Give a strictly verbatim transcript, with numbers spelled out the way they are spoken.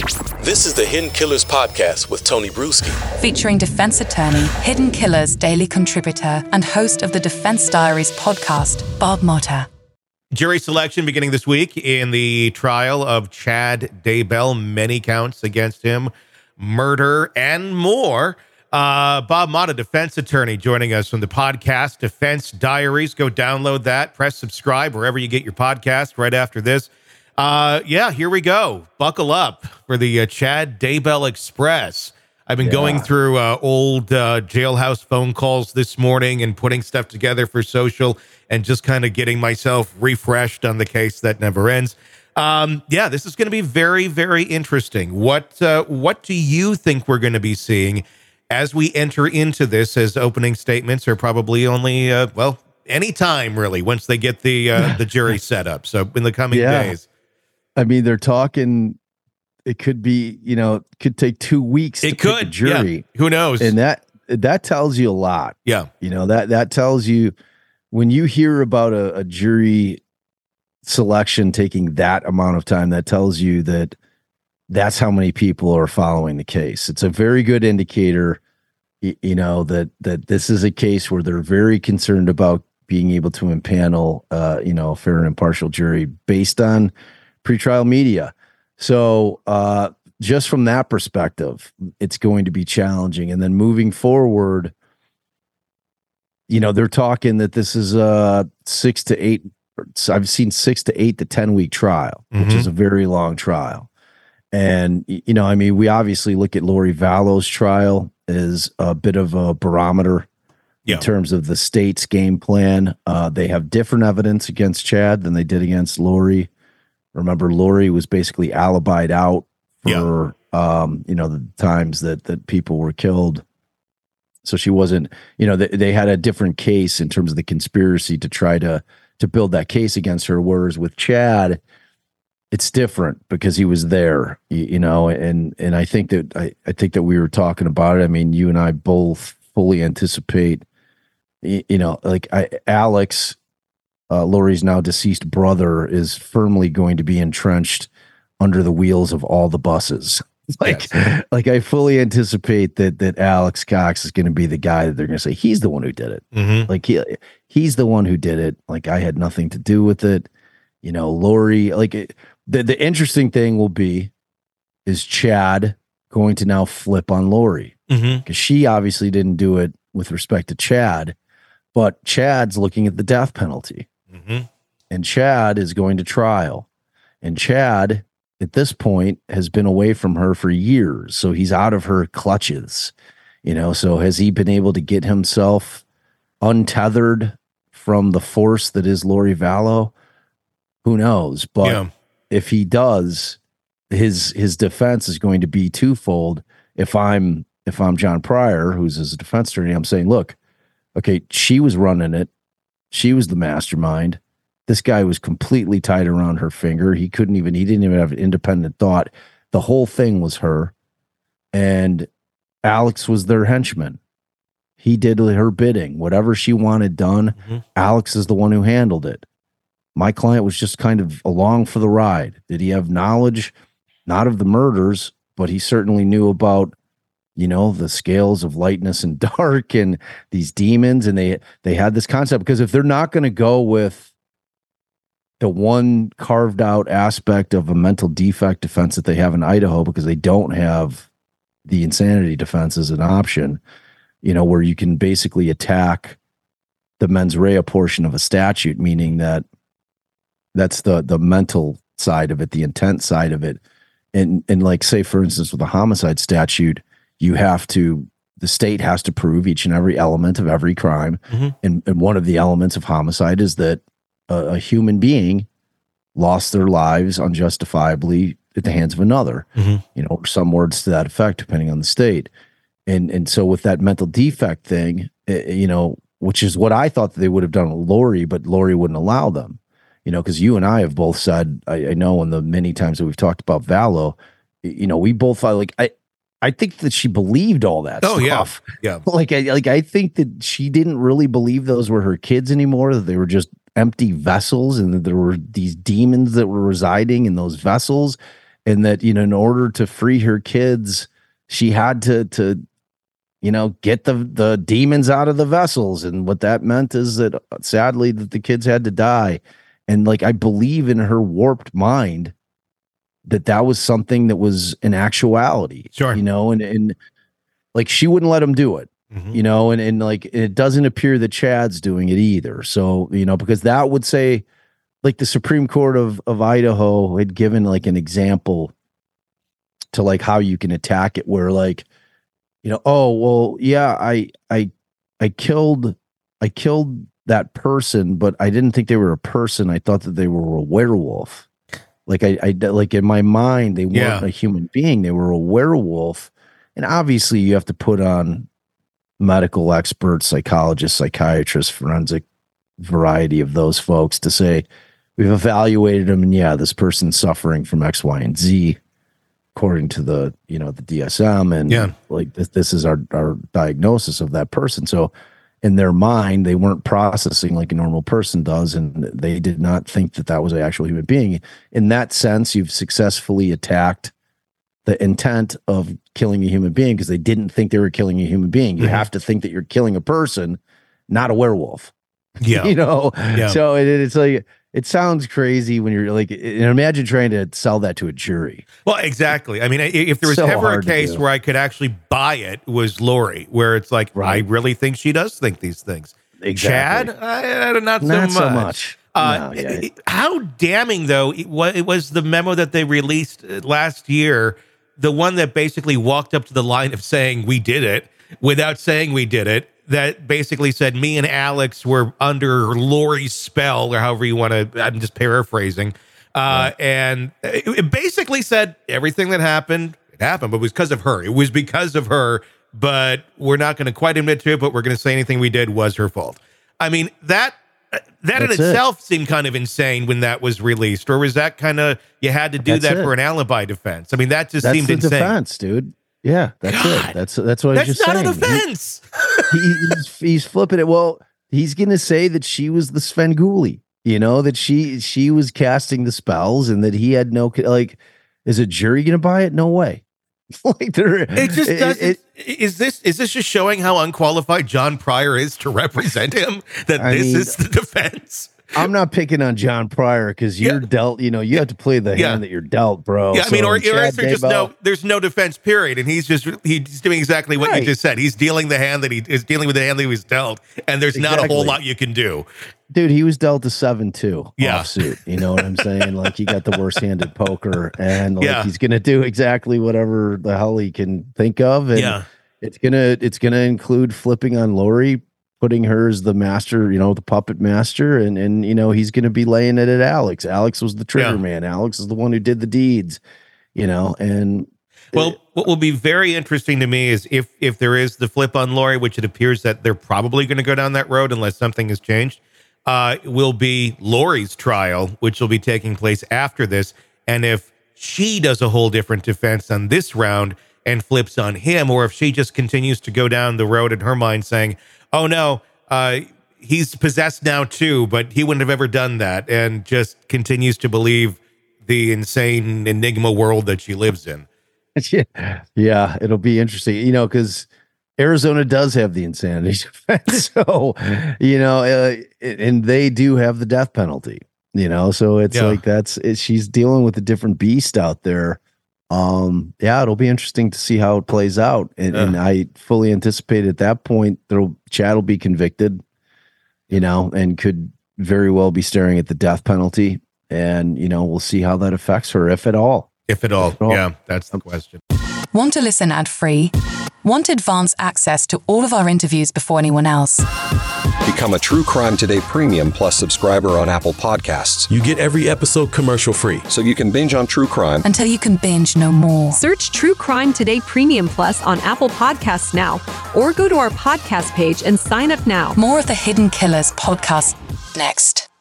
This is the Hidden Killers Podcast with Tony Bruschi. Featuring defense attorney, Hidden Killers daily contributor, and host of the Defense Diaries podcast, Bob Motta. Jury selection beginning this week in the trial of Chad Daybell. Many counts against him, murder, and more. Uh, Bob Motta, defense attorney, joining us from the podcast Defense Diaries. Go download that. Press subscribe wherever you get your podcast right after this. Uh, yeah, here we go. Buckle up for the uh, Chad Daybell Express. I've been yeah. going through uh, old uh, jailhouse phone calls this morning and putting stuff together for social and just kind of getting myself refreshed on the case that never ends. Um, yeah, this is going to be very, very interesting. What uh, what do you think we're going to be seeing as we enter into this, as opening statements are probably only, uh, well, any time really, once they get the uh, the jury set up. So in the coming yeah. days. I mean, they're talking, it could be, you know, it could take two weeks to it could, pick a jury. Yeah. Who knows? And that that tells you a lot. Yeah. You know, that that tells you, when you hear about a, a jury selection taking that amount of time, that tells you that that's how many people are following the case. It's a very good indicator, you, you know, that that this is a case where they're very concerned about being able to impanel, uh, you know, a fair and impartial jury based on pretrial media. So uh, just from that perspective, it's going to be challenging. And then moving forward, you know, they're talking that this is a six to eight, I've seen six to eight to ten week trial, mm-hmm. which is a very long trial. And, you know, I mean, we obviously look at Lori Vallow's trial as a bit of a barometer yeah. in terms of the state's game plan. Uh, they have different evidence against Chad than they did against Lori. Remember, Lori was basically alibied out for, yeah. um, you know, the times that that people were killed. So she wasn't, you know, they, they had a different case in terms of the conspiracy to try to to build that case against her. Whereas with Chad, it's different because he was there, you, you know, and and I think that I, I think that we were talking about it. I mean, you and I both fully anticipate, you, you know, like I, Alex. Uh, Lori's now deceased brother is firmly going to be entrenched under the wheels of all the buses. Like, yes. like I fully anticipate that that Alex Cox is going to be the guy that they're going to say he's the one who did it. Mm-hmm. Like he he's the one who did it. Like I had nothing to do with it. You know, Lori. Like it, the the interesting thing will be, is Chad going to now flip on Lori because mm-hmm. she obviously didn't do it with respect to Chad, but Chad's looking at the death penalty. Mm-hmm. And Chad is going to trial. And Chad, at this point, has been away from her for years. So he's out of her clutches. You know, so has he been able to get himself untethered from the force that is Lori Vallow? Who knows? But yeah. if he does, his his defense is going to be twofold. If I'm if I'm John Pryor, who's his defense attorney, I'm saying, look, okay, she was running it. She was the mastermind. This guy was completely tied around her finger. He couldn't even, he didn't even have an independent thought. The whole thing was her. And Alex was their henchman. He did her bidding. Whatever she wanted done, mm-hmm. Alex is the one who handled it. My client was just kind of along for the ride. Did he have knowledge? Not of the murders, but he certainly knew about, you know, the scales of lightness and dark and these demons. And they, they had this concept, because if they're not going to go with the one carved out aspect of a mental defect defense that they have in Idaho, because they don't have the insanity defense as an option, you know, where you can basically attack the mens rea portion of a statute, meaning that that's the, the mental side of it, the intent side of it. And, and like, say, for instance, with a homicide statute, you have to, the state has to prove each and every element of every crime. Mm-hmm. And, and one of the elements of homicide is that a, a human being lost their lives unjustifiably at the hands of another, mm-hmm. you know, or some words to that effect, depending on the state. And, and so with that mental defect thing, uh, you know, which is what I thought that they would have done with Lori, but Lori wouldn't allow them, you know, because you and I have both said, I, I know in the many times that we've talked about Vallow, you know, we both thought, like, I, I think that she believed all that oh, stuff. Yeah. Yeah. Like I like I think that she didn't really believe those were her kids anymore, that they were just empty vessels and that there were these demons that were residing in those vessels. and that, you know, in order to free her kids, she had to, to, you know, get the, the demons out of the vessels. And what that meant is that sadly that the kids had to die. And like, I believe in her warped mind that that was something that was an actuality, sure. you know, and, and like, she wouldn't let him do it, mm-hmm. you know, and, and like, it doesn't appear that Chad's doing it either. So, you know, because that would say like the Supreme Court of, of Idaho had given like an example to like how you can attack it, where like, you know, oh, well, yeah, I, I, I killed, I killed that person, but I didn't think they were a person. I thought that they were a werewolf. Like I, I like in my mind, they weren't yeah. a human being. They were a werewolf. And obviously you have to put on medical experts, psychologists, psychiatrists, forensic variety of those folks to say, we've evaluated them. And yeah, this person's suffering from X, Y, and Z, according to the, you know, the D S M. And yeah. like this, this is our, our diagnosis of that person. So in their mind, they weren't processing like a normal person does. And they did not think that that was an actual human being. In that sense, you've successfully attacked the intent of killing a human being, because they didn't think they were killing a human being. You mm-hmm. have to think that you're killing a person, not a werewolf. Yeah. You know? Yeah. So it, it's like, it sounds crazy when you're like, and imagine trying to sell that to a jury. Well, exactly. I mean, if there was So ever a hard to case do. where I could actually buy it, was Lori, where it's like, Right. I really think she does think these things. Exactly. Chad, I, I, not so Not much. so much. Uh, No, yeah. it- how damning, though, it was, it was the memo that they released last year, the one that basically walked up to the line of saying, we did it, without saying we did it, that basically said me and Alex were under Lori's spell, or however you want to, I'm just paraphrasing. Uh, yeah. And it, it basically said everything that happened, it happened, but it was because of her. It was because of her, but we're not going to quite admit to it, but we're going to say anything we did was her fault. I mean, that that in That's itself it. seemed kind of insane when that was released, or was that kind of, you had to do That's that it. for an alibi defense? I mean, that just That's seemed the insane. defense, dude. Yeah, that's God. it. That's that's what I was That's just not saying. a defense. He, he- he's, he's flipping it. Well, he's gonna say that she was the Svengoolie. You know, that she she was casting the spells, and that he had no, like, is a jury gonna buy it? No way. Like there, It just it- doesn't. it- is this is this just showing how unqualified John Pryor is to represent him? That I this mean, is the defense. I'm not picking on John Pryor because you're Yeah. dealt. You know, you have to play the Yeah. hand that you're dealt, bro. Yeah, I mean, So or, or Chad is there just Daybell- no? There's no defense, period, and he's just he's doing exactly what Right. you just said. He's dealing the hand that he is dealing with the hand that he was dealt, and there's not a whole Exactly. lot you can do. Dude, he was dealt a seven two Yeah. offsuit. You know what I'm saying? Like, he got the worst handed poker, and like Yeah. he's gonna do exactly whatever the hell he can think of. And Yeah. it's gonna it's gonna include flipping on Lori, putting her as the master, you know, the puppet master, and and you know, he's gonna be laying it at Alex. Alex was the trigger Yeah. man. Alex is the one who did the deeds, you know, and Well, what will be very interesting to me is if if there is the flip on Lori, which it appears that they're probably going to go down that road unless something has changed, uh, will be Lori's trial, which will be taking place after this. And if she does a whole different defense on this round and flips on him, or if she just continues to go down the road in her mind saying, oh, no, uh, he's possessed now, too, but he wouldn't have ever done that, and just continues to believe the insane enigma world that she lives in. yeah, yeah, it'll be interesting, you know, because Arizona does have the insanity defense, so you know, uh, and they do have the death penalty, you know, so it's Yeah. like that's it, she's dealing with a different beast out there. Um, yeah, it'll be interesting to see how it plays out, and, and I fully anticipate at that point there'll Chad will be convicted, you know, and could very well be staring at the death penalty, and you know, we'll see how that affects her, if at all. If at all. If at all. Yeah, that's the question. Want to listen ad-free? Want advanced access to all of our interviews before anyone else? Become a True Crime Today Premium Plus subscriber on Apple Podcasts, You get every episode commercial free. so you can binge on true crime Until you can binge no more. Search True Crime Today Premium Plus on Apple Podcasts now, or go to our podcast page and sign up now. More of the Hidden Killers podcast next.